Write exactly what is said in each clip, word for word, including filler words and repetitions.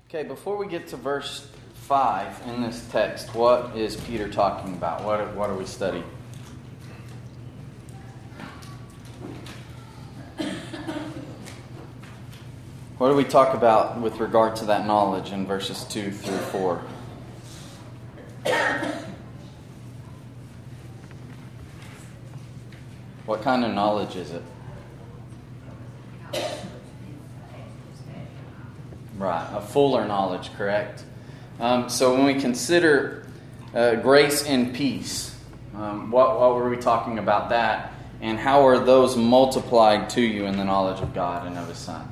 Okay, before we get to verse five in this text, what is Peter talking about? What are, what are we studying? What do we talk about with regard to that knowledge in verses two through four? What kind of knowledge is it? Right, a fuller knowledge, correct? Um, so when we consider uh, grace and peace, um, what, what were we talking about that? And how are those multiplied to you in the knowledge of God and of His Son?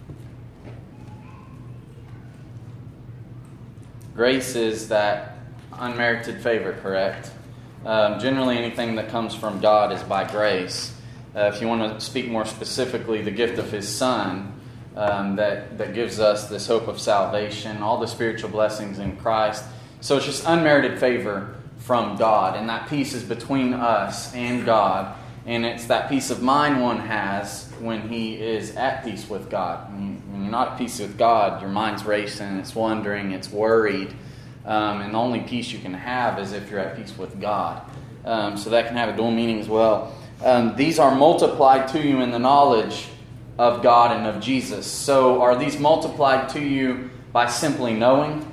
Grace is that unmerited favor, correct? Um, generally, anything that comes from God is by grace. Uh, if you want to speak more specifically, the gift of His Son, um, that, that gives us this hope of salvation, all the spiritual blessings in Christ. So it's just unmerited favor from God, and that peace is between us and God, and it's that peace of mind one has when he is at peace with God. When you're not at peace with God, your mind's racing, it's wondering, it's worried. Um, and the only peace you can have is if you're at peace with God. Um, so that can have a dual meaning as well. Um, these are multiplied to you in the knowledge of God and of Jesus. So are these multiplied to you by simply knowing?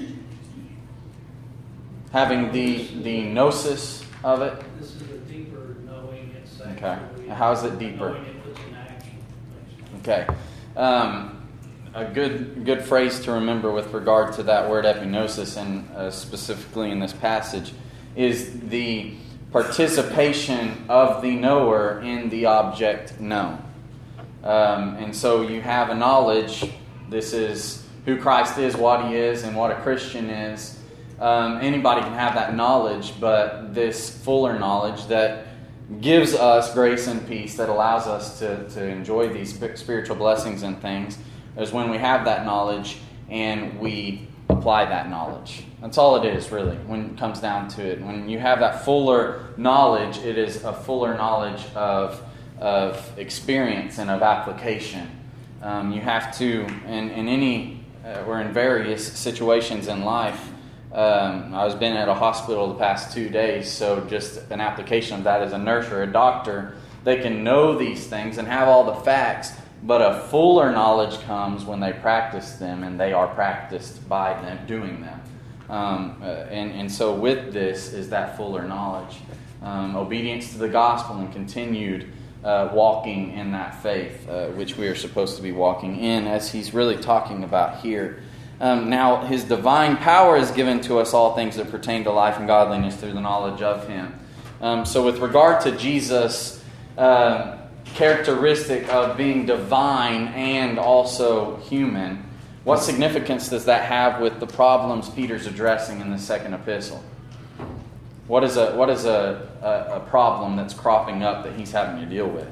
Having the, the gnosis of it? This is a deeper knowing. It's Okay. How is it deeper? Knowing it puts in action. Okay. Um, a good good phrase to remember with regard to that word epignosis, and uh, specifically in this passage, is the participation of the knower in the object known. Um, and so you have a knowledge. This is who Christ is, what He is, and what a Christian is. Um, anybody can have that knowledge, but this fuller knowledge that gives us grace and peace, that allows us to, to enjoy these spiritual blessings and things, is when we have that knowledge and we apply that knowledge. That's all it is, really, when it comes down to it. When you have that fuller knowledge, it is a fuller knowledge of, of experience and of application. Um, you have to, in, in any, uh, or in various situations in life. Um, I was been at a hospital the past two days, so just an application of that as a nurse or a doctor, they can know these things and have all the facts, but a fuller knowledge comes when they practice them, and they are practiced by them doing them. Um, uh, and, and so with this is that fuller knowledge. Um, obedience to the gospel and continued uh, walking in that faith, uh, which we are supposed to be walking in, as he's really talking about here. Um, now, His divine power is given to us all things that pertain to life and godliness through the knowledge of Him. Um, so with regard to Jesus' uh, characteristic of being divine and also human, what significance does that have with the problems Peter's addressing in the second epistle? What is a what is a, a, a problem that's cropping up that he's having to deal with?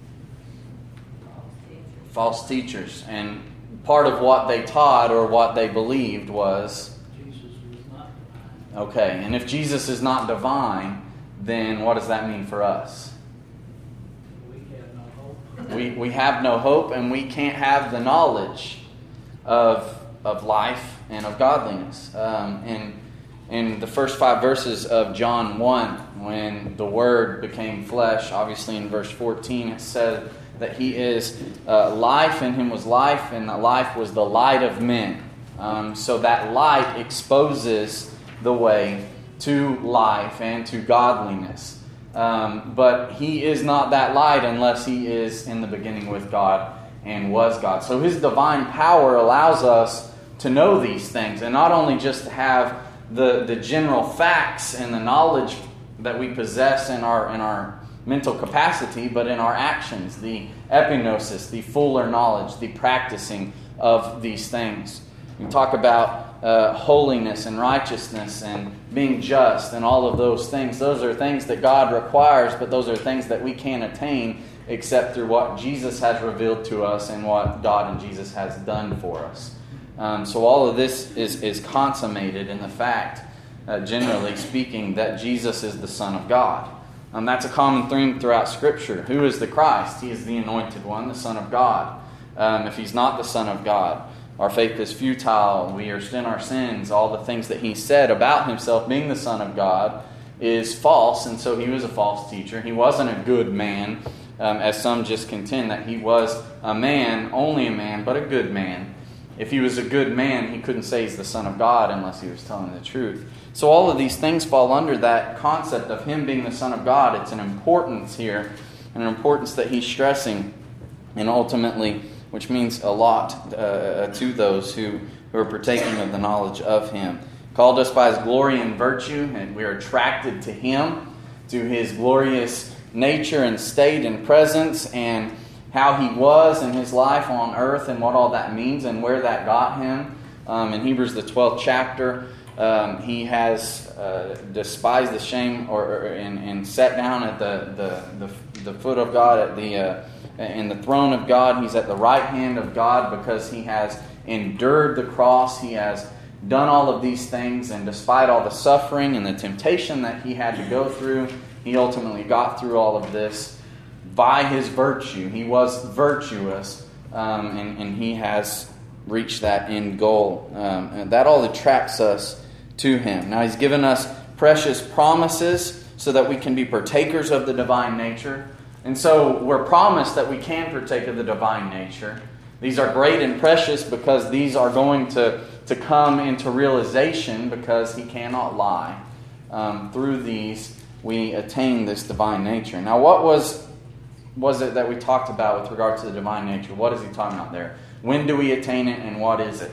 False teachers. And part of what they taught or what they believed was... Jesus was not divine. Okay, and if Jesus is not divine, then what does that mean for us? We have no hope. We we have no hope, and we can't have the knowledge of of life and of godliness. Um, and in the first five verses of John one, when the Word became flesh, obviously in verse fourteen, it said that He is uh, life, and Him was life, and that life was the light of men. Um, so that light exposes the way to life and to godliness. Um, but He is not that light unless He is in the beginning with God and was God. So His divine power allows us to know these things, and not only just to have the, the general facts and the knowledge that we possess in our in our mental capacity, but in our actions, the epignosis, the fuller knowledge, the practicing of these things. We talk about uh, holiness and righteousness and being just and all of those things. Those are things that God requires, but those are things that we can't attain except through what Jesus has revealed to us and what God and Jesus has done for us. Um, so all of this is, is consummated in the fact, uh, generally speaking, that Jesus is the Son of God. Um, that's a common theme throughout Scripture. Who is the Christ? He is the Anointed One, the Son of God. Um, if He's not the Son of God, our faith is futile, we are in our sins, all the things that he said about himself being the Son of God is false, and so he was a false teacher. He wasn't a good man, um, as some just contend that he was a man, only a man, but a good man. If he was a good man, he couldn't say he's the Son of God unless he was telling the truth. So all of these things fall under that concept of him being the Son of God. It's an importance here, an importance that he's stressing, and ultimately, which means a lot uh, to those who, who are partaking of the knowledge of him. Called us by his glory and virtue, and we are attracted to him, to his glorious nature and state and presence, and how he was in his life on earth, and what all that means, and where that got him. Um, in Hebrews, the twelfth chapter, um, he has uh, despised the shame, or, or and, and sat down at the the, the, the foot of God, at the uh, in the throne of God. He's at the right hand of God because he has endured the cross. He has done all of these things, and despite all the suffering and the temptation that he had to go through, he ultimately got through all of this by his virtue. He was virtuous, um, and, and he has reached that end goal. Um, and that all attracts us to him. Now, he's given us precious promises so that we can be partakers of the divine nature. And so we're promised that we can partake of the divine nature. These are great and precious because these are going to, to come into realization because he cannot lie. Um, through these, we attain this divine nature. Now, what was, was it that we talked about with regard to the divine nature? What is he talking about there? When do we attain it, and what is it?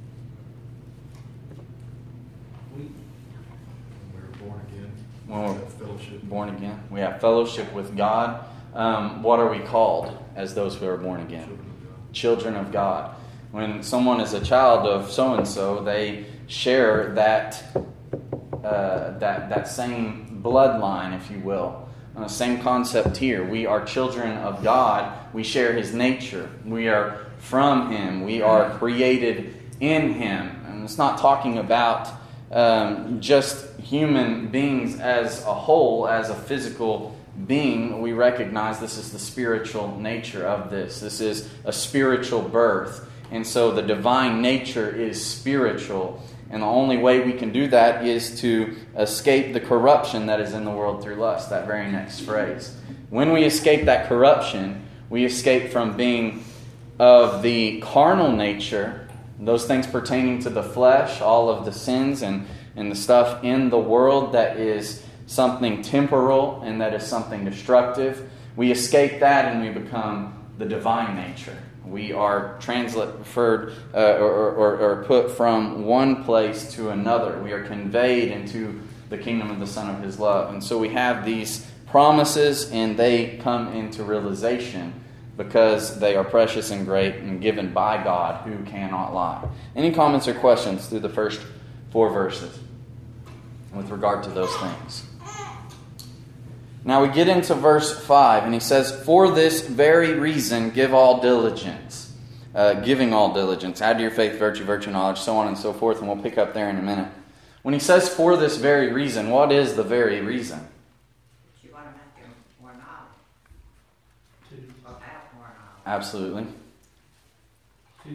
We're born again. When we're fellowship. born again. We have fellowship with God. Um, what are we called as those who are born again? Children of God. When someone is a child of so-and-so, they share that uh, that that same bloodline, if you will. Uh, same concept here. We are children of God. We share his nature. We are from him. We are created in him. And it's not talking about um, just human beings as a whole, as a physical being. We recognize this is the spiritual nature of this. This is a spiritual birth. And so the divine nature is spiritual. And the only way we can do that is to escape the corruption that is in the world through lust. That very next phrase. When we escape that corruption, we escape from being of the carnal nature, those things pertaining to the flesh, all of the sins and, and the stuff in the world that is something temporal and that is something destructive. We escape that and we become the divine nature. We are transferred uh, or, or, or put from one place to another. We are conveyed into the kingdom of the Son of his love. And so we have these promises, and they come into realization because they are precious and great and given by God, who cannot lie. Any comments or questions through the first four verses with regard to those things? Now we get into verse five, and he says, "For this very reason give all diligence." Uh, giving all diligence. Add to your faith virtue, virtue, knowledge, so on and so forth, and we'll pick up there in a minute. When he says, "For this very reason," what is the very reason? You want to make them more knowledge. To, Or have more knowledge. Absolutely. to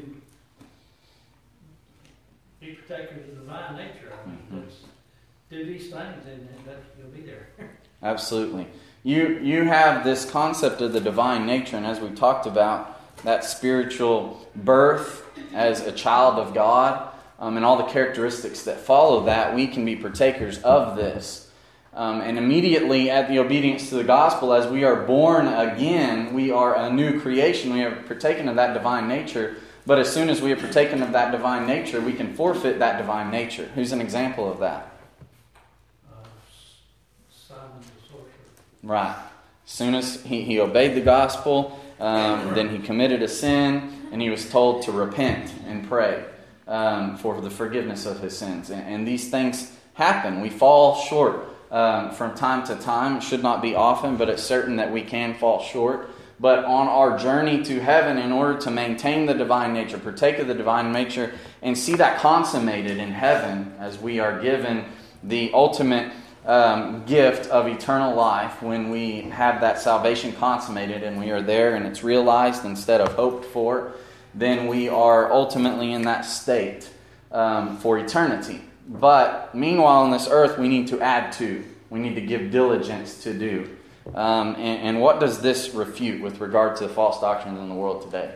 be partakers of the divine nature. I mean, Mhm. let's do these things, and that you'll be there. Absolutely. You you have this concept of the divine nature, and as we talked about, that spiritual birth as a child of God, um, and all the characteristics that follow that, we can be partakers of this. Um, and immediately at the obedience to the gospel, as we are born again, we are a new creation. We have partaken of that divine nature. But as soon as we have partaken of that divine nature, we can forfeit that divine nature. Who's an example of that? Uh, Simon the sorcerer. Right. As soon as he, he obeyed the gospel, um, then he committed a sin, and he was told to repent and pray um, for the forgiveness of his sins. And, and these things happen. We fall short um, from time to time. It should not be often, but it's certain that we can fall short. But on our journey to heaven, in order to maintain the divine nature, partake of the divine nature, and see that consummated in heaven as we are given the ultimate um, gift of eternal life, when we have that salvation consummated and we are there and it's realized instead of hoped for, then we are ultimately in that state um, for eternity. But meanwhile, on this earth, we need to add to. We need to give diligence to do. Um, and, and what does this refute with regard to the false doctrines in the world today?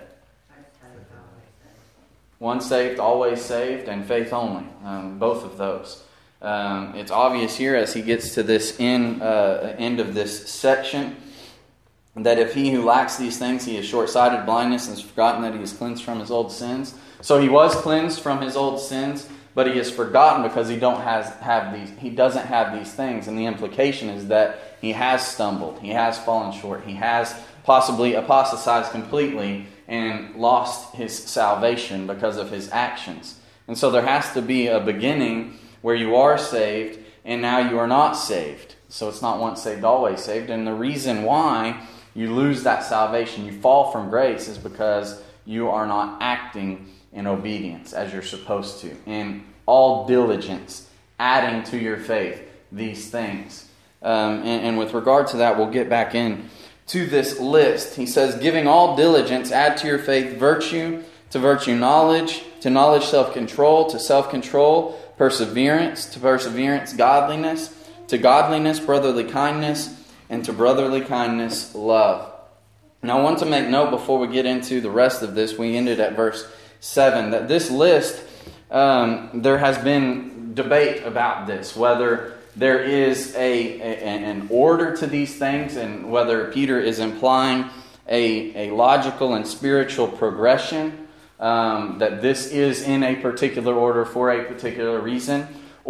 Once saved, always saved, and faith only. Um, both of those. Um, it's obvious here as he gets to this end, uh, end of this section that if he who lacks these things, he is short-sighted, blindness, and has forgotten that he is cleansed from his old sins. So he was cleansed from his old sins, but he is forgotten because he don't has have these. He doesn't have these things, and the implication is that he has stumbled, he has fallen short, he has possibly apostatized completely and lost his salvation because of his actions. And so there has to be a beginning where you are saved and now you are not saved. So it's not once saved, always saved. And the reason why you lose that salvation, you fall from grace, is because you are not acting in obedience as you're supposed to. In all diligence, adding to your faith these things. Um, and, and with regard to that, we'll get back in to this list. He says, giving all diligence, add to your faith virtue, to virtue knowledge, to knowledge self-control, to self-control perseverance, to perseverance godliness, to godliness brotherly kindness, and to brotherly kindness love. Now I want to make note before we get into the rest of this, we ended at verse seven, that this list, um, there has been debate about this, whether there is a, a an order to these things and whether Peter is implying a, a logical and spiritual progression, um, that this is in a particular order for a particular reason,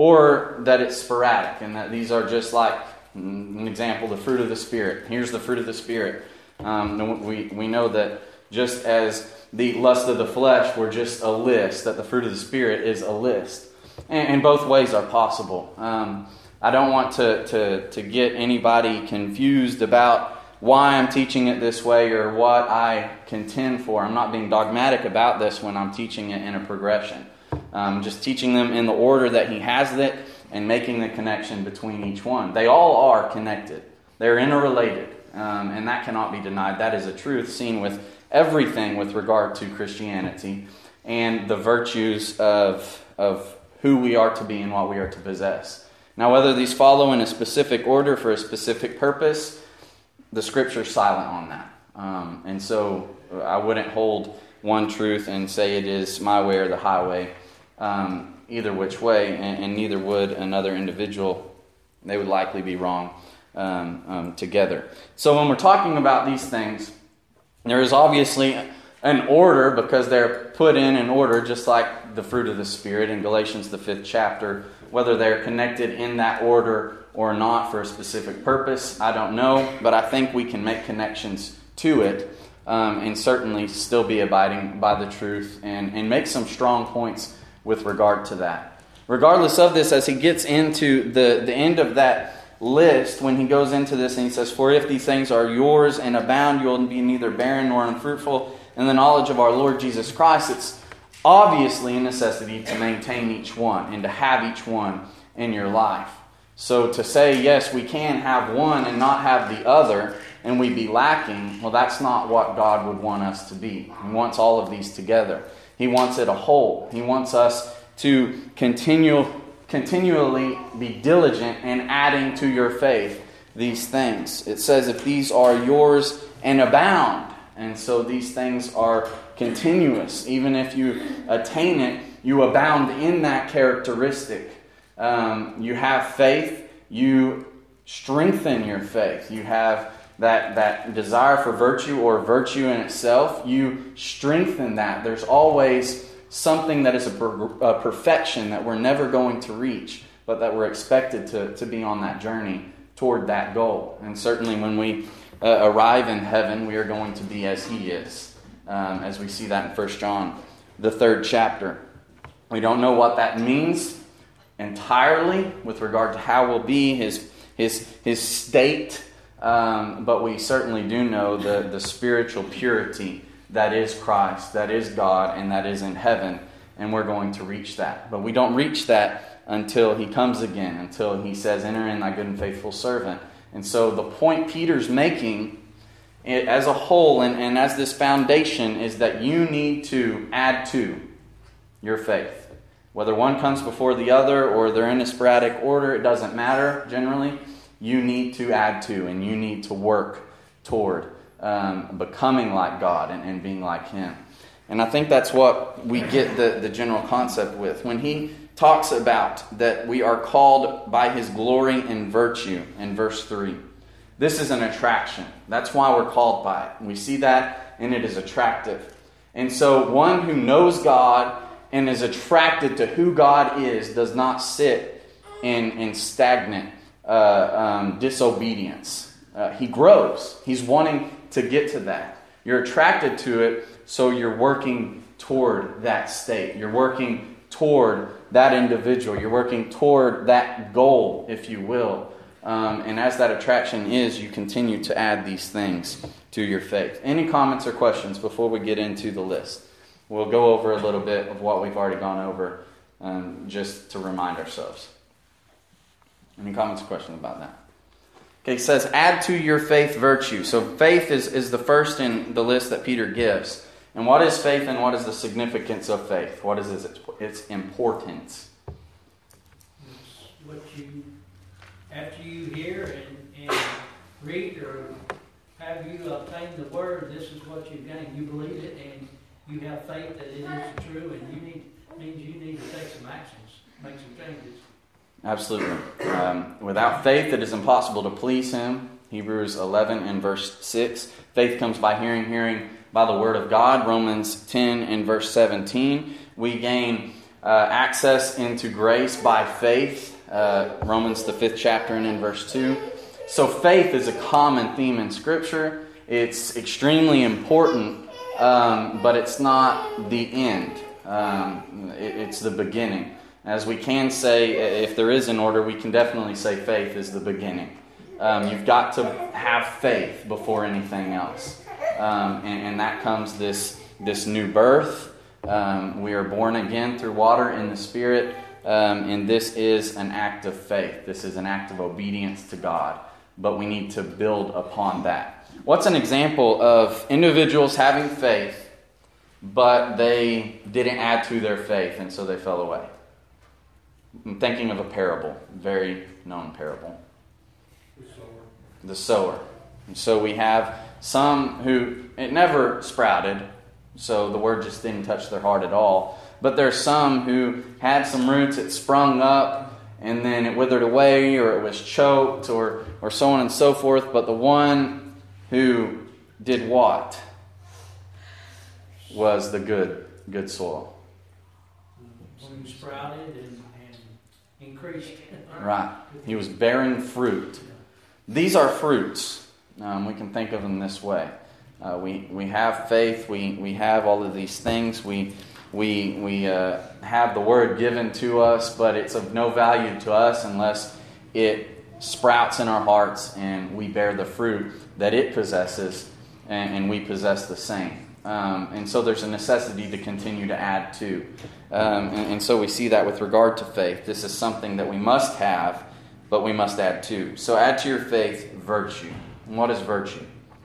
or that it's sporadic and that these are just like, an example, the fruit of the Spirit. Here's the fruit of the Spirit. Um, we, we know that just as the lust of the flesh were just a list, that the fruit of the Spirit is a list. And, and both ways are possible. Um, I don't want to, to, to get anybody confused about why I'm teaching it this way or what I contend for. I'm not being dogmatic about this when I'm teaching it in a progression. Um, just teaching them in the order that he has it and making the connection between each one. They all are connected. They're interrelated. Um, and that cannot be denied. That is a truth seen with everything with regard to Christianity and the virtues of, of who we are to be and what we are to possess. Now, whether these follow in a specific order for a specific purpose, the Scripture's silent on that. Um, and so I wouldn't hold one truth and say it is my way or the highway, um, either which way, and, and neither would another individual. They would likely be wrong um, um, together. So when we're talking about these things, there is obviously an order because they're put in an order, just like the fruit of the Spirit in Galatians, the fifth chapter. Whether they're connected in that order or not for a specific purpose, I don't know. But I think we can make connections to it um, and certainly still be abiding by the truth and, and make some strong points with regard to that. Regardless of this, as he gets into the, the end of that list, when he goes into this and he says, for if these things are yours and abound, you will be neither barren nor unfruitful in the knowledge of our Lord Jesus Christ. It's obviously a necessity to maintain each one and to have each one in your life. So to say, yes, we can have one and not have the other, and we be lacking, well, that's not what God would want us to be. He wants all of these together. He wants it a whole. He wants us to continue, continually be diligent in adding to your faith these things. It says, if these are yours and abound. And so these things are continuous. Even if you attain it, you abound in that characteristic. Um, you have faith, you strengthen your faith. You have that, that desire for virtue or virtue in itself. You strengthen that. There's always something that is a, per, a perfection that we're never going to reach, but that we're expected to, to be on that journey toward that goal. And certainly when we uh, arrive in heaven, we are going to be as He is. Um, as we see that in First John, the third chapter. We don't know what that means entirely with regard to how we'll be, his his his state, um, but we certainly do know the, the spiritual purity that is Christ, that is God, and that is in heaven, and we're going to reach that. But we don't reach that until He comes again, until He says, enter in thy good and faithful servant. And so the point Peter's making it, as a whole and, and as this foundation is that you need to add to your faith. Whether one comes before the other or they're in a sporadic order, it doesn't matter generally. You need to add to and you need to work toward um, becoming like God and, and being like Him. And I think that's what we get the, the general concept with. When he talks about that we are called by His glory and virtue in verse three. This is an attraction. That's why we're called by it. We see that and it is attractive. And so one who knows God and is attracted to who God is does not sit in, in stagnant uh, um, disobedience. Uh, he grows. He's wanting to get to that. You're attracted to it, so you're working toward that state. You're working toward that individual. You're working toward that goal, if you will. Um, and as that attraction is, you continue to add these things to your faith. Any comments or questions before we get into the list? We'll go over a little bit of what we've already gone over um, just to remind ourselves. Any comments or questions about that? Okay, it says, add to your faith virtue. So faith is, is the first in the list that Peter gives. And what is faith and what is the significance of faith? What is its, its importance? It's what you, after you hear and, and read or have you obtained the Word, this is what you've gained. You believe it and you have faith that it is true, and you need means you need to take some actions, make some changes. Absolutely. Um, without faith, it is impossible to please Him. Hebrews eleven and verse six. Faith comes by hearing, hearing by the Word of God. Romans ten and verse seventeen. We gain uh, access into grace by faith. Uh, Romans the fifth chapter and in verse two. So faith is a common theme in Scripture. It's extremely important. Um, but it's not the end. Um, it, it's the beginning. As we can say, if there is an order, we can definitely say faith is the beginning. Um, you've got to have faith before anything else. Um, and, and that comes this, this new birth. Um, we are born again through water and the Spirit. Um, and this is an act of faith. This is an act of obedience to God. But we need to build upon that. What's an example of individuals having faith, but they didn't add to their faith, and so they fell away? I'm thinking of a parable, very known parable. The sower. The sower. And so we have some who, it never sprouted, so the word just didn't touch their heart at all. But there's some who had some roots, it sprung up, and then it withered away, or it was choked, or, or so on and so forth. But the one who did what was the good, good soil. When you sprouted and, and increased. Right. He was bearing fruit. These are fruits. Um, we can think of them this way. Uh, we we have faith. We we have all of these things. We we we uh, have the Word given to us, but it's of no value to us unless it sprouts in our hearts and we bear the fruit that it possesses, and, and we possess the same. Um, and so there's a necessity to continue to add to. Um, and, and so we see that with regard to faith. This is something that we must have, but we must add to. So add to your faith virtue. And what is virtue?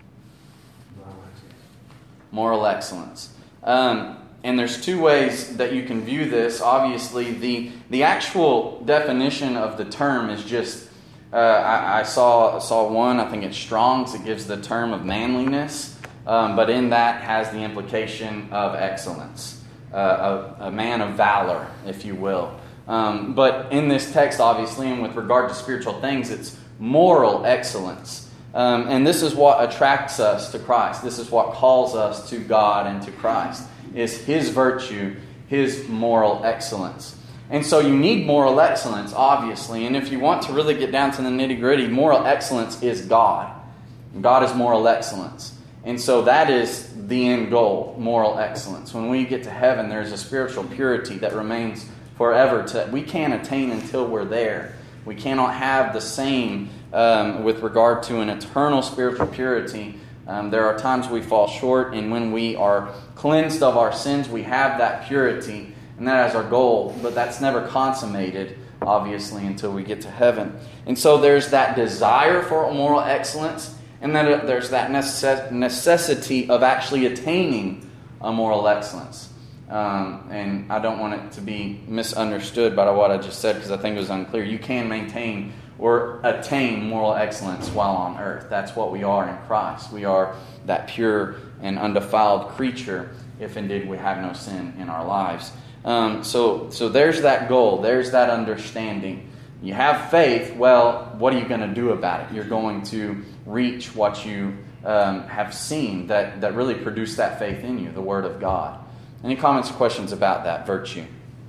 Moral excellence. Um, and there's two ways that you can view this. Obviously, the, the actual definition of the term is just Uh, I, I saw saw one, I think it's Strong's, it gives the term of manliness, um, but in that has the implication of excellence, uh, a, a man of valor, if you will. Um, but in this text, obviously, and with regard to spiritual things, it's moral excellence. Um, and this is what attracts us to Christ. This is what calls us to God and to Christ, is His virtue, His moral excellence. And so you need moral excellence, obviously. And if you want to really get down to the nitty-gritty, moral excellence is God. God is moral excellence. And so that is the end goal, moral excellence. When we get to heaven, there's a spiritual purity that remains forever. To, we can't attain until we're there. We cannot have the same um, with regard to an eternal spiritual purity. Um, there are times we fall short, and when we are cleansed of our sins, we have that purity. And that is our goal, but that's never consummated, obviously, until we get to heaven. And so there's that desire for moral excellence, And then there's that necess- necessity of actually attaining a moral excellence. Um, and I don't want it to be misunderstood by what I just said, because I think it was unclear. You can maintain or attain moral excellence while on earth. That's what we are in Christ. We are that pure and undefiled creature, if indeed we have no sin in our lives. Um, so, so there's that goal. There's that understanding. You have faith. Well, what are you going to do about it? You're going to reach what you um, have seen that, that really produced that faith in you, the Word of God. Any comments or questions about that virtue?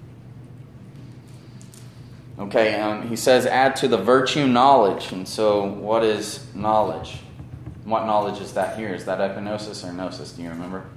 Okay, um, he says, add to the virtue knowledge. And so, what is knowledge? What knowledge is that here? Is that epignosis or gnosis? Do you remember?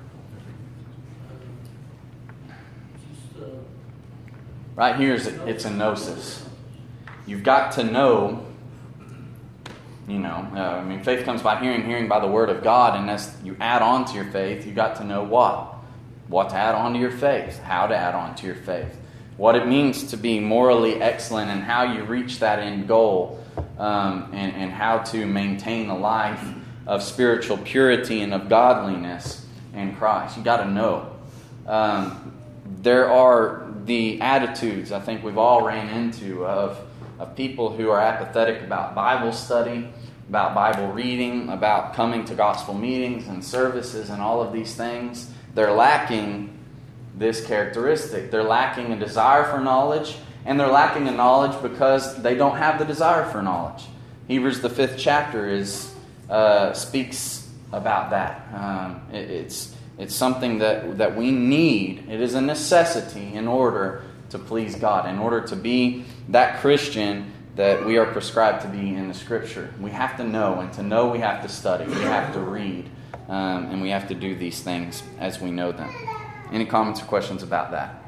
Just, uh, Right here, is it's a gnosis. You've got to know, you know, uh, I mean, faith comes by hearing, hearing by the Word of God. And as you add on to your faith, you've got to know what? What to add on to your faith. How to add on to your faith. What it means to be morally excellent and how you reach that end goal, um, and, and how to maintain a life of spiritual purity and of godliness in Christ. You got to know. Um, there are the attitudes I think we've all ran into of, of people who are apathetic about Bible study, about Bible reading, about coming to gospel meetings and services and all of these things. They're lacking this characteristic. They're lacking a desire for knowledge, and they're lacking a knowledge because they don't have the desire for knowledge. Hebrews, the fifth chapter, is uh, speaks about that. Um, it, it's it's something that, that we need. It is a necessity in order to please God, in order to be that Christian that we are prescribed to be in the Scripture. We have to know, and to know we have to study. We have to read, um, and we have to do these things as we know them. Any comments or questions about that?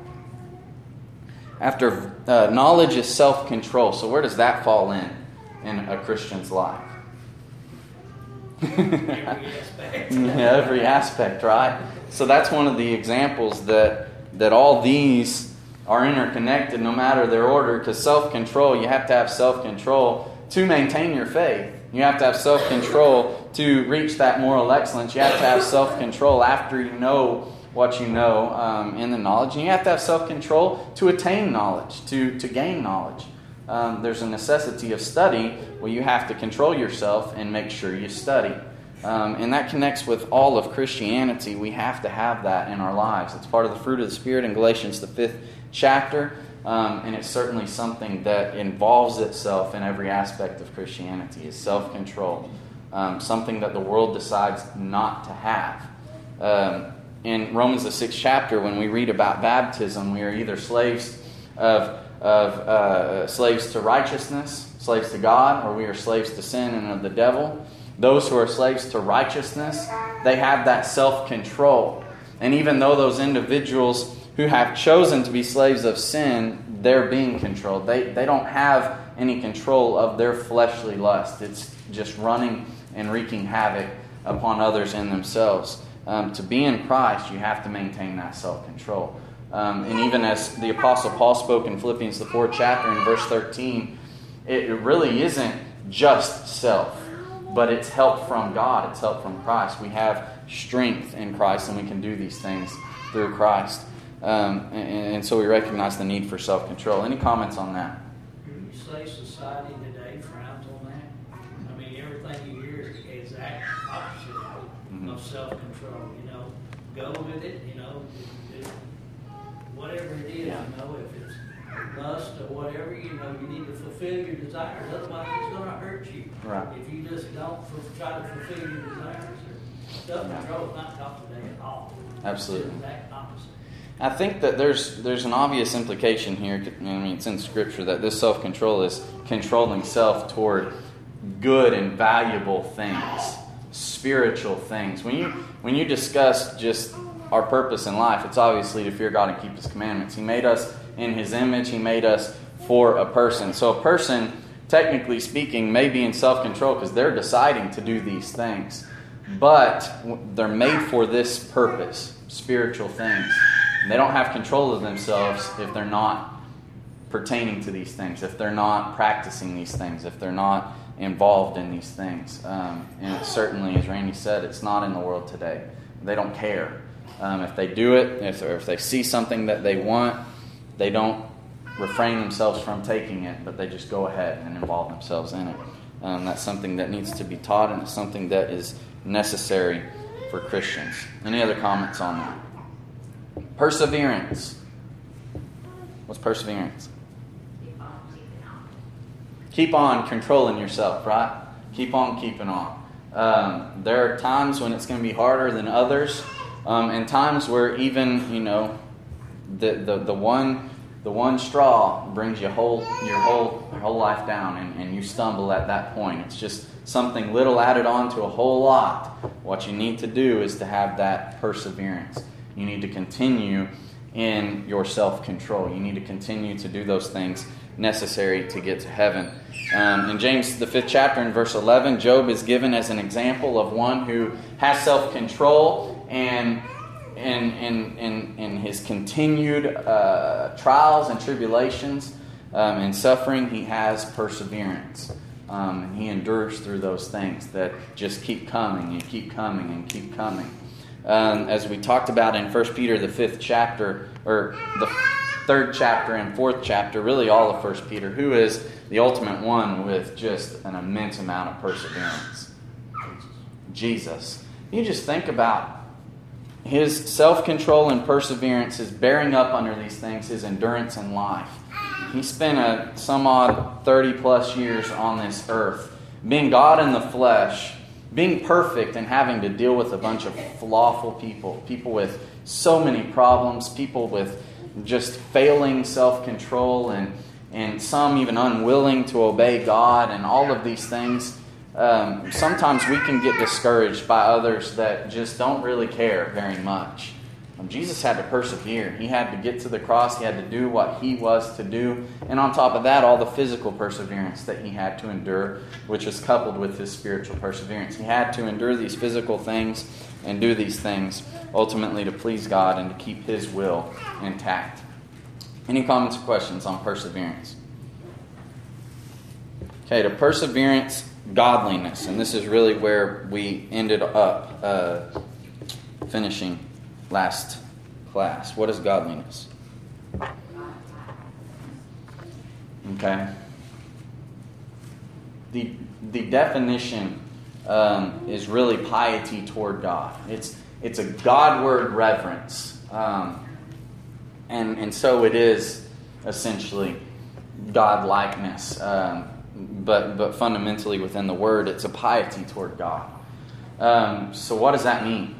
After uh, knowledge is self-control. So where does that fall in in a Christian's life? every aspect. Every aspect, right? So that's one of the examples that that all these are interconnected, no matter their order. Because self-control, you have to have self-control to maintain your faith. You have to have self-control to reach that moral excellence. You have to have self-control after you know what you know um, in the knowledge. And you have to have self-control to attain knowledge, to, to gain knowledge. Um, there's a necessity of study where you have to control yourself and make sure you study. Um, and that connects with all of Christianity. We have to have that in our lives. It's part of the fruit of the Spirit in Galatians, the fifth chapter. Um, and it's certainly something that involves itself in every aspect of Christianity, is self-control. Um, something that the world decides not to have. Um, In Romans, the sixth chapter, when we read about baptism, we are either slaves of, of uh, slaves to righteousness, slaves to God, or we are slaves to sin and of the devil. Those who are slaves to righteousness, they have that self-control. And even though those individuals who have chosen to be slaves of sin, they're being controlled. They, they don't have any control of their fleshly lust. It's just running and wreaking havoc upon others and themselves. Um, to be in Christ, you have to maintain that self-control. Um, and even as the Apostle Paul spoke in Philippians, the fourth chapter, in verse thirteen, it really isn't just self, but it's help from God. It's help from Christ. We have strength in Christ, and we can do these things through Christ. Um, and, and so we recognize the need for self-control. Any comments on that? You say society today frowns on that? I mean, everything you hear is the exact opposite Mm-hmm. of self-control. You know, go with it. You know, it, whatever it is. You know, if it's lust or whatever, you know, you need to fulfill your desires. Otherwise, it's going to hurt you. Right. If you just don't f- try to fulfill your desires, self-control is not taught today at all. Absolutely. It's the exact opposite. I think that there's there's an obvious implication here. I mean, it's in Scripture that this self-control is controlling self toward good and valuable things, spiritual things. When you when you discuss just our purpose in life, it's obviously to fear God and keep His commandments. He made us in His image. He made us for a person. So a person, technically speaking, may be in self-control because they're deciding to do these things. But they're made for this purpose, spiritual things. And they don't have control of themselves if they're not pertaining to these things, if they're not practicing these things, if they're not involved in these things. Um, and it certainly, as Randy said, it's not in the world today. They don't care. Um, if they do it, if, or if they see something that they want, they don't refrain themselves from taking it, but they just go ahead and involve themselves in it. Um, that's something that needs to be taught, and it's something that is necessary for Christians. Any other comments on that? Perseverance. What's perseverance? Keep on keeping on. Keep on controlling yourself, right? Keep on keeping on. Um, there are times when it's going to be harder than others, um, and times where even, you know, the the, the one the one straw brings your whole your whole your whole life down, and, and you stumble at that point. It's just something little added on to a whole lot. What you need to do is to have that perseverance. You need to continue in your self-control. You need to continue to do those things necessary to get to heaven. Um, in James, the fifth chapter, in verse eleven, Job is given as an example of one who has self-control, and in, in, in, in his continued uh, trials and tribulations um, and suffering, he has perseverance. Um, and he endures through those things that just keep coming and keep coming and keep coming. Um, as we talked about in First Peter, the fifth chapter, or the third chapter and fourth chapter, really all of First Peter, who is the ultimate one with just an immense amount of perseverance? Jesus. You just think about his self-control and perseverance, his bearing up under these things, his endurance in life. He spent a some odd thirty plus years on this earth, being God in the flesh, being perfect and having to deal with a bunch of flawful people, people with so many problems, people with just failing self-control, and, and some even unwilling to obey God, and all of these things. Um, sometimes we can get discouraged by others that just don't really care very much. Um, Jesus had to persevere. He had to get to the cross. He had to do what he was to do. And on top of that, all the physical perseverance that he had to endure, which was coupled with his spiritual perseverance. He had to endure these physical things and do these things ultimately to please God and to keep his will intact. Any comments or questions on perseverance? Okay, to perseverance, godliness. And this is really where we ended up uh, finishing last class. What is godliness? Okay. The the definition um, is really piety toward God. It's it's a Godward reverence, um, and and so it is essentially God-likeness. Um, but but fundamentally within the word, it's a piety toward God. Um, so what does that mean?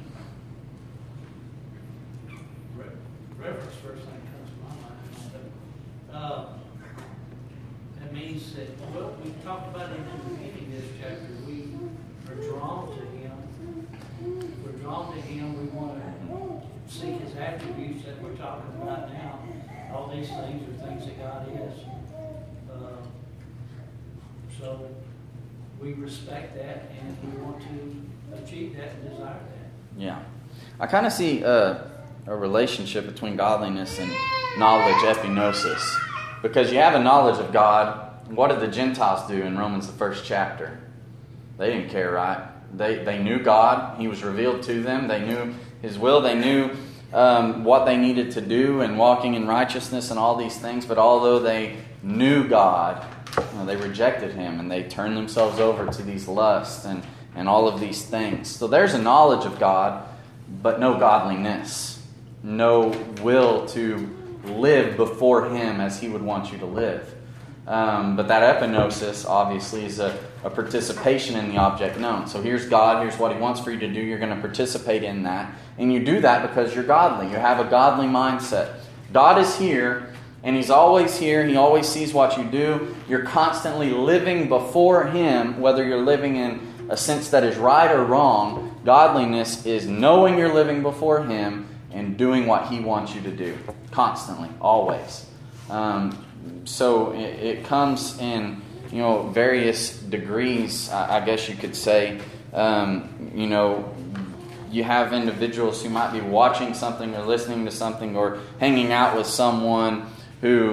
Reverence, first thing that comes to my mind. Uh, that means that, well, we talked about it in the beginning of this chapter. We are drawn to him. We're drawn to him. We want to seek his attributes that we're talking about now. All these things are things that God is. Uh, so we respect that, and we want to achieve that and desire that. Yeah. I kind of see uh, a relationship between godliness and knowledge, epinosis. Because you have a knowledge of God. What did the Gentiles do in Romans, the first chapter? They didn't care, right? They they knew God. He was revealed to them. They knew his will. They knew um, what they needed to do and walking in righteousness and all these things. But although they knew God, you know, they rejected him, and they turned themselves over to these lusts and, and all of these things. So there's a knowledge of God, but no godliness. No will to live before him as he would want you to live. Um, but that epinosis, obviously, is a, a participation in the object known. So here's God, here's what he wants for you to do. You're going to participate in that. And you do that because you're godly. You have a godly mindset. God is here, and he's always here. He always sees what you do. You're constantly living before him, whether you're living in a sense that is right or wrong. Godliness is knowing you're living before him and doing what he wants you to do. Constantly, always. Um, so it, it comes in, you know, various degrees, I, I guess you could say. Um, you know, you have individuals who might be watching something or listening to something or hanging out with someone who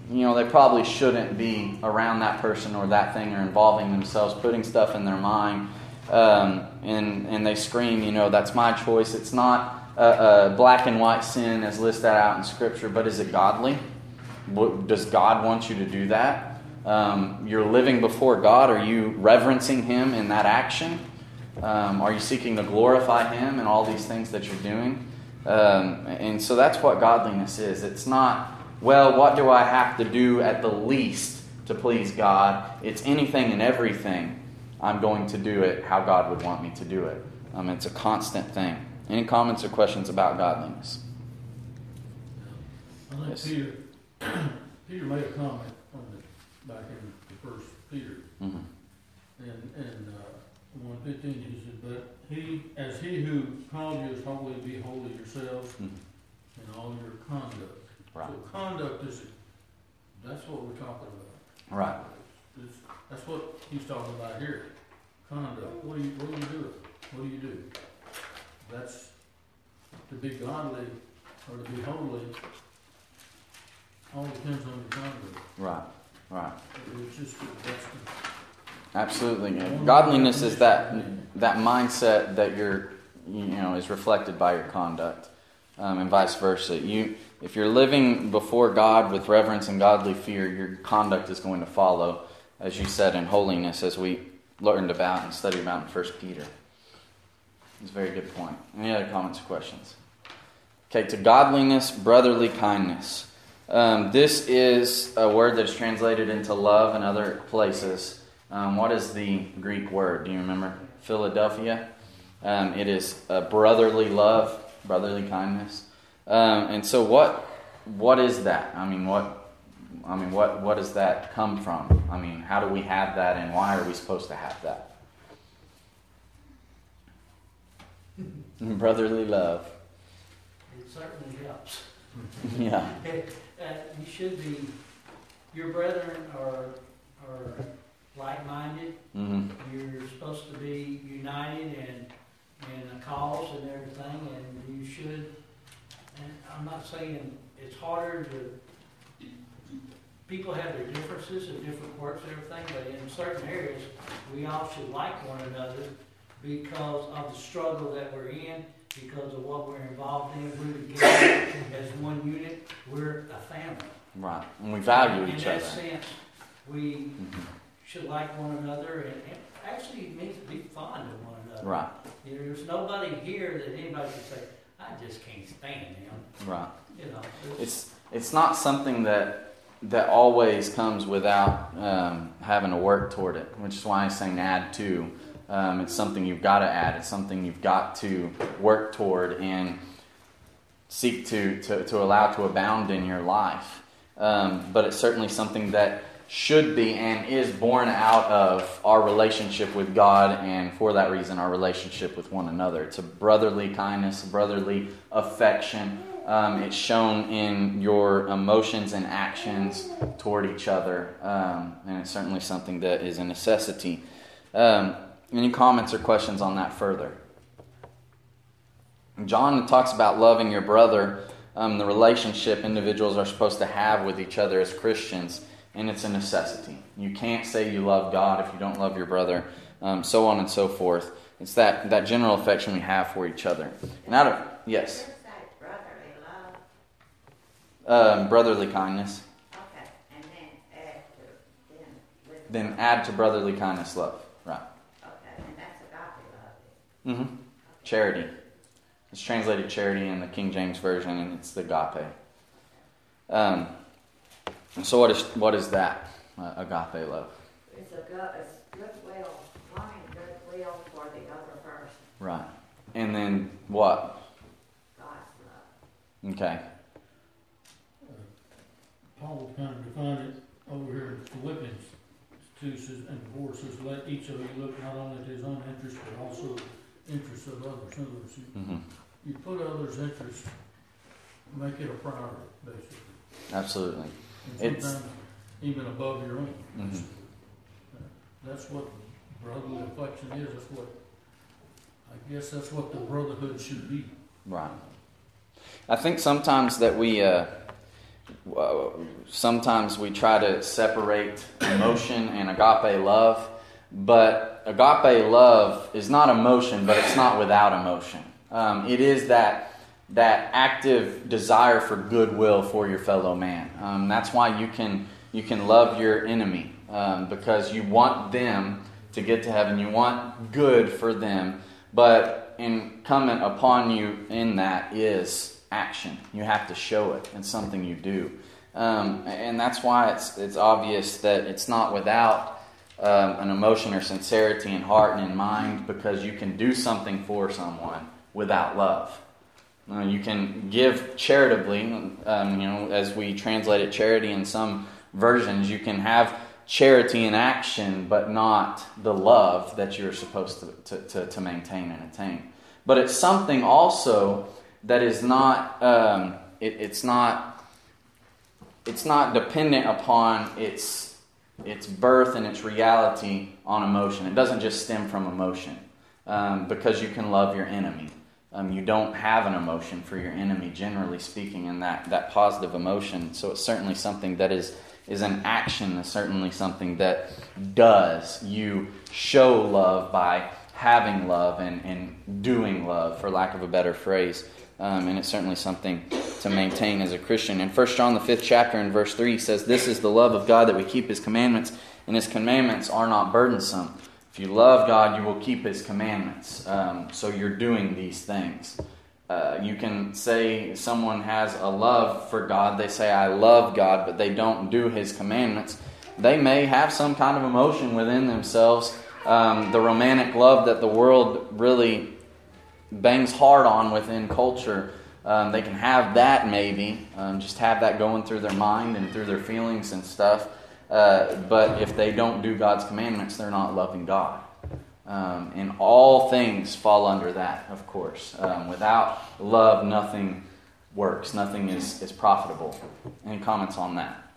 you know, they probably shouldn't be around that person or that thing or involving themselves, putting stuff in their mind, um, and, and they scream, you know, that's my choice. It's not a, a black and white sin as listed out in Scripture, but is it godly? What, does God want you to do that? Um, you're living before God. Are you reverencing Him in that action? Um, are you seeking to glorify Him in all these things that you're doing? Um, and so that's what godliness is. It's not, well, what do I have to do at the least to please God? It's anything and everything. I'm going to do it how God would want me to do it. Um, it's a constant thing. Any comments or questions about godliness? I think Yes. Peter, Peter made a comment on the, back in the first Peter, Mm-hmm. and, and, uh, one fifteen, he said, but he, as he who called you is holy, be holy yourselves Mm-hmm. in all your conduct. Right. So conduct is, that's what we're talking about. Right. It's, that's what he's talking about here. Conduct. What do you, what do you do? What do you do? That's, to be godly or to be holy, all depends on your conduct. Right. Right. It's just, that's the, Absolutely. Yeah. Godliness is that that mindset that you're, you know, is reflected by your conduct, um, and vice versa. You, if you're living before God with reverence and godly fear, your conduct is going to follow, as you said, in holiness, as we learned about and studied about in First Peter. It's a very good point. Any other comments or questions? Okay, to godliness, brotherly kindness. Um, this is a word that's translated into love in other places. Um, what is the Greek word? Do you remember? Philadelphia. Um, it is a brotherly love, brotherly kindness. Um, and so, what what is that? I mean, what I mean, what what does that come from? I mean, how do we have that, and why are we supposed to have that? Brotherly love. It certainly helps. Yeah. Uh, you should be, your brethren are, are like-minded. Mm-hmm. You're supposed to be united in, in a cause and everything, and you should, and I'm not saying it's harder to, people have their differences and different works and everything, but in certain areas, we all should like one another because of the struggle that we're in, because of what we're involved in. We're together as one unit. We're a family. Right. And we value In each that other. sense, we Mm-hmm. should like one another, and, and actually it means to be fond of one another. Right. You know, there's nobody here that anybody can say, I just can't stand him. Right. You know, It's it's not something that that always comes without um, having to work toward it, which is why I'm saying add to. Um, it's something you've got to add. It's something you've got to work toward and seek to to, to allow to abound in your life. Um, but it's certainly something that should be and is born out of our relationship with God, and for that reason, our relationship with one another. It's a brotherly kindness, brotherly affection. Um, it's shown in your emotions and actions toward each other, um, and it's certainly something that is a necessity. Um, any comments or questions on that further? John talks about loving your brother, um, the relationship individuals are supposed to have with each other as Christians, and it's a necessity. You can't say you love God if you don't love your brother, um, so on and so forth. It's that, that general affection we have for each other. And out of, yes? Brotherly love. Um, brotherly kindness. Okay, and then add to, then with. Then add to brotherly kindness love. Right. Okay, and that's agape love. Mm-hmm. Charity. It's translated charity in the King James Version, and it's the agape. Um, so what is what is that? Uh, agape love. It's a good, it's goodwill, wanting goodwill for the other person, Right. And then what? God's love. Okay. Paul kind of defined it over here in Philippians two says, and four says, let each of you look not only to his own interest, but also interests of others. In other words, you, Mm-hmm. you put others' interests, make it a priority, basically. Absolutely. And It's- sometimes even above your own. Mm-hmm. That's what brotherly affection is. That's what, I guess that's what the brotherhood should be. Right. I think sometimes that we uh, uh, sometimes we try to separate emotion and agape love, but agape love is not emotion, but it's not without emotion. Um, it is that that active desire for goodwill for your fellow man. Um, that's why you can you can love your enemy, um, because you want them to get to heaven. You want good for them, but incumbent upon you in that is action. You have to show it. It's something you do, um, and that's why it's it's obvious that it's not without um, an emotion or sincerity in heart and in mind, because you can do something for someone without love. Uh, you can give charitably, um, you know, as we translate it, charity in some versions. You can have charity in action, but not the love that you're supposed to, to, to, to maintain and attain. But it's something also that is not, um, it, it's not, it's not dependent upon its its birth and its reality on emotion. It doesn't just stem from emotion, um, because you can love your enemy. Um, you don't have an emotion for your enemy, generally speaking, in that, that positive emotion. So it's certainly something that is, is an action. It's certainly something that does. You show love by having love and, and doing love, for lack of a better phrase. Um, and it's certainly something to maintain as a Christian. In First John, the fifth chapter, in verse three, says, "This is the love of God, that we keep His commandments, and His commandments are not burdensome." If you love God, you will keep His commandments. Um, so you're doing these things. Uh, you can say someone has a love for God. They say, "I love God," but they don't do His commandments. They may have some kind of emotion within themselves. Um, the romantic love that the world really bangs hard on within culture. Um, they can have that maybe. Um, just have that going through their mind and through their feelings and stuff. Uh, but if they don't do God's commandments, they're not loving God. Um, and all things fall under that, of course. Um, without love, nothing works. Nothing is, is profitable. Any comments on that?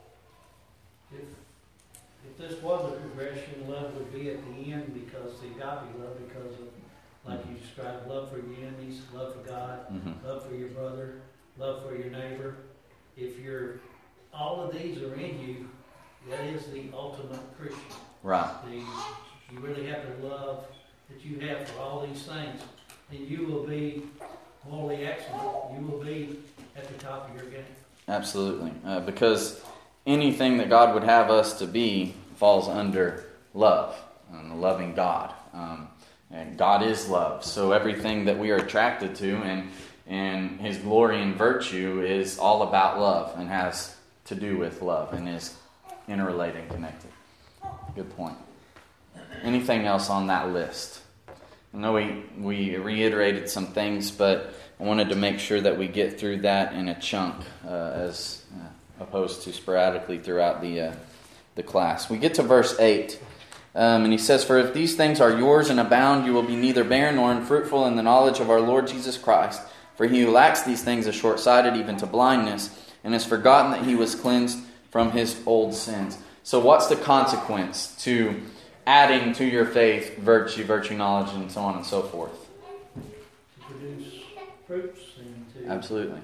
If, if this was a progression, love would be at the end, because the agape love, because of, like you described, love for your enemies, love for God, Mm-hmm. love for your brother, love for your neighbor. If you're, all of these are in you, that is the ultimate Christian. Right. The, you really have the love that you have for all these things, and you will be morally excellent. You will be at the top of your game. Absolutely. Uh, because anything that God would have us to be falls under love, and loving God. Um, and God is love. So everything that we are attracted to and, and His glory and virtue is all about love and has to do with love and is interrelated and connected. Good point. Anything else on that list? I know we, we reiterated some things, but I wanted to make sure that we get through that in a chunk, uh, as uh, opposed to sporadically throughout the uh, the class. We get to verse eight, um, and he says, "For if these things are yours and abound, you will be neither barren nor unfruitful in the knowledge of our Lord Jesus Christ. For he who lacks these things is short-sighted even to blindness, and has forgotten that he was cleansed from his old sins." So what's the consequence to adding to your faith virtue, virtue, knowledge, and so on and so forth? To produce fruits and to Absolutely.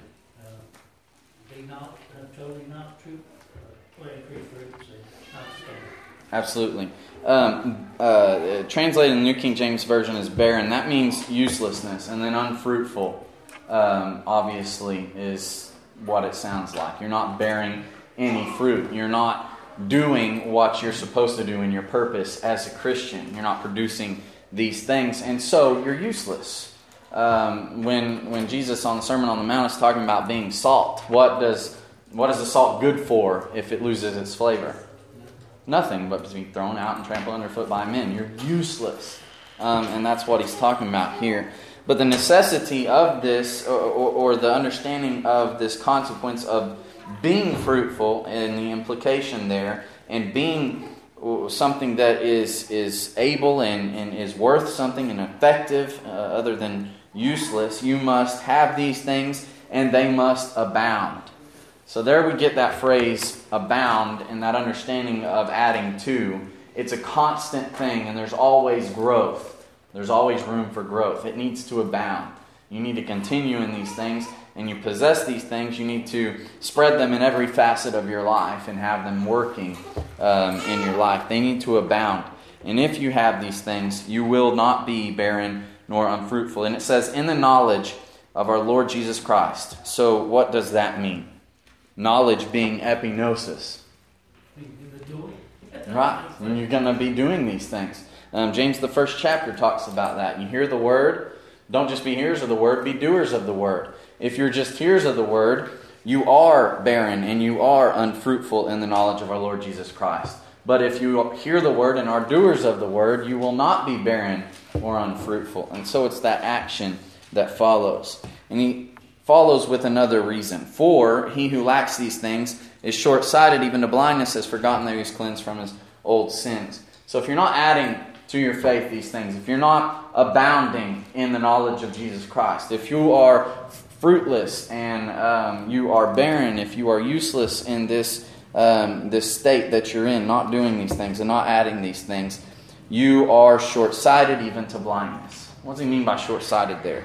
uh, be not uh, totally not true, uh, well, increase fruits and not stay. Absolutely. Um, uh, translated in the New King James Version as barren, that means uselessness, and then unfruitful, um, obviously, is what it sounds like. You're not bearing any fruit. You're not doing what you're supposed to do in your purpose as a Christian. You're not producing these things, and so you're useless. Um, when when Jesus on the Sermon on the Mount is talking about being salt, what does what is the salt good for if it loses its flavor? Nothing but to be thrown out and trampled underfoot by men. You're useless, um, and that's what he's talking about here. But the necessity of this, or, or, or the understanding of this consequence of being fruitful, and the implication there, and being something that is is able and, and is worth something and effective, uh, other than useless, you must have these things and they must abound. So there we get that phrase abound, and that understanding of adding to. It's a constant thing, and there's always growth. There's always room for growth. It needs to abound. You need to continue in these things, and you possess these things, you need to spread them in every facet of your life and have them working um, in your life. They need to abound. And if you have these things, you will not be barren nor unfruitful. And it says, in the knowledge of our Lord Jesus Christ. So what does that mean? Knowledge being epignosis. Right. And you're going to be doing these things. Um, James, the first chapter, talks about that. You hear the word. Don't just be hearers of the word, be doers of the word. If you're just hearers of the word, you are barren and you are unfruitful in the knowledge of our Lord Jesus Christ. But if you hear the word and are doers of the word, you will not be barren or unfruitful. And so it's that action that follows. And he follows with another reason. For he who lacks these things is short-sighted, even to blindness, has forgotten that he was cleansed from his old sins. So if you're not adding to your faith these things, if you're not abounding in the knowledge of Jesus Christ, if you are fruitless and um, you are barren, if you are useless in this um, this state that you're in, not doing these things and not adding these things, you are short-sighted even to blindness. What does he mean by short-sighted there?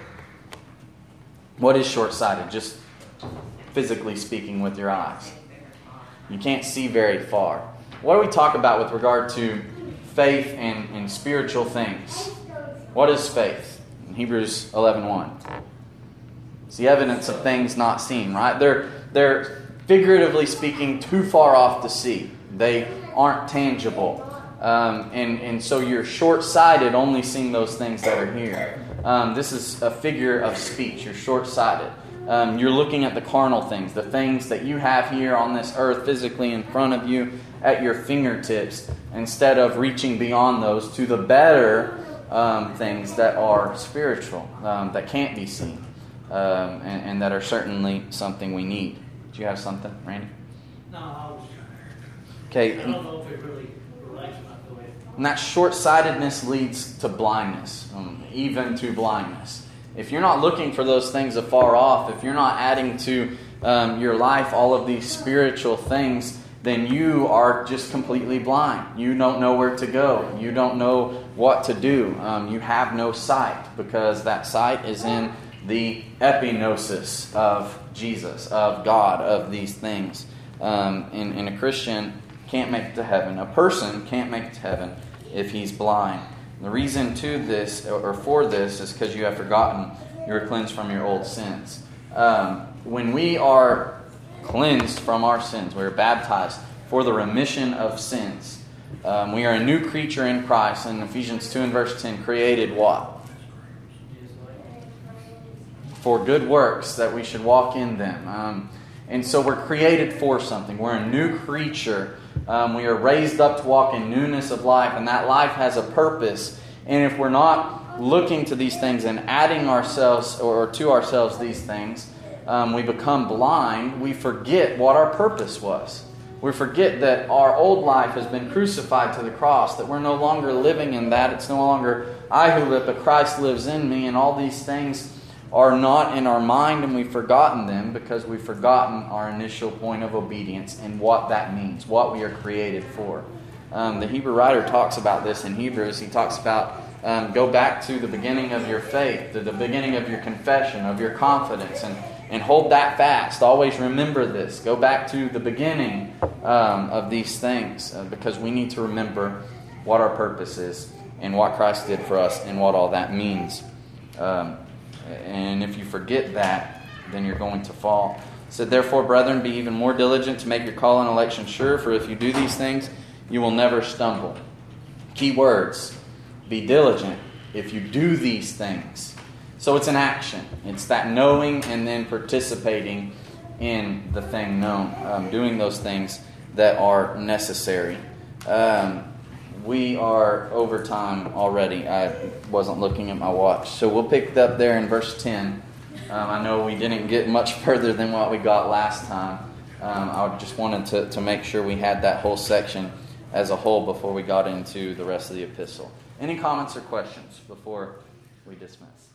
What is short-sighted? Just physically speaking with your eyes. You can't see very far. What do we talk about with regard to faith and, and spiritual things? What is faith? In Hebrews eleven one. It's the evidence of things not seen, right? They're, they're figuratively speaking too far off to see. They aren't tangible. Um, and, and so you're short-sighted only seeing those things that are here. Um, this is a figure of speech. You're short-sighted. Um, you're looking at the carnal things, the things that you have here on this earth physically in front of you at your fingertips, instead of reaching beyond those to the better um, things that are spiritual, um, that can't be seen, um, and, and that are certainly something we need. Do you have something, Randy? No, I was, Okay. I don't know if it really relates enough to it. And that short-sightedness leads to blindness, um, even to blindness. If you're not looking for those things afar off, if you're not adding to um, your life all of these spiritual things, then you are just completely blind. You don't know where to go. You don't know what to do. Um, you have no sight, because that sight is in the epignosis of Jesus, of God, of these things. Um, and, and a Christian can't make it to heaven. A person can't make it to heaven if he's blind. The reason to this, or for this, is because you have forgotten you were cleansed from your old sins. Um, when we are cleansed from our sins, we are baptized for the remission of sins. Um, we are a new creature in Christ. And Ephesians two and verse ten, created what? For good works, that we should walk in them. Um, and so we're created for something. We're a new creature. Um, we are raised up to walk in newness of life, and that life has a purpose. And if we're not looking to these things and adding ourselves or to ourselves these things, um, we become blind. We forget what our purpose was. We forget that our old life has been crucified to the cross, that we're no longer living in that. It's no longer I who live, but Christ lives in me, and all these things are not in our mind, and we've forgotten them because we've forgotten our initial point of obedience and what that means, what we are created for. Um, the Hebrew writer talks about this in Hebrews. He talks about um, go back to the beginning of your faith, to the beginning of your confession, of your confidence, and, and hold that fast. Always remember this. Go back to the beginning um, of these things, uh, because we need to remember what our purpose is and what Christ did for us and what all that means. Um, And if you forget that, then you're going to fall. It said, therefore, brethren, be even more diligent to make your call and election sure, for if you do these things, you will never stumble. Key words. Be diligent if you do these things. So it's an action. It's that knowing and then participating in the thing known. Um, doing those things that are necessary. Um, We are over time already. I wasn't looking at my watch. So we'll pick it up there in verse ten. Um, I know we didn't get much further than what we got last time. Um, I just wanted to, to make sure we had that whole section as a whole before we got into the rest of the epistle. Any comments or questions before we dismiss?